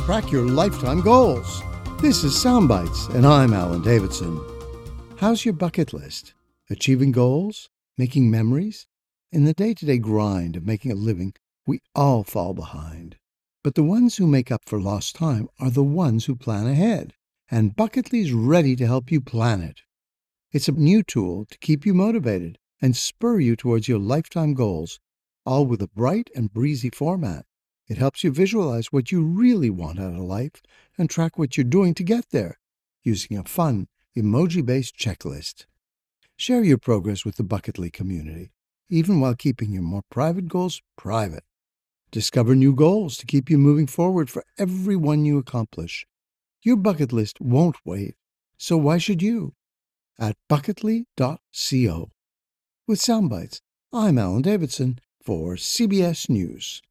crack your lifetime goals. This is Soundbites, and I'm Alan Davidson. How's your bucket list? Achieving goals? Making memories? In the day-to-day grind of making a living, we all fall behind. But the ones who make up for lost time are the ones who plan ahead. And Bucketly's ready to help you plan it. It's a new tool to keep you motivated and spur you towards your lifetime goals, all with a bright and breezy format. It helps you visualize what you really want out of life and track what you're doing to get there using a fun, emoji-based checklist. Share your progress with the Bucketly community, even while keeping your more private goals private. Discover new goals to keep you moving forward for every one you accomplish. Your bucket list won't wait, so why should you? At bucketly.co. With Soundbites, I'm Alan Davidson for CBS News.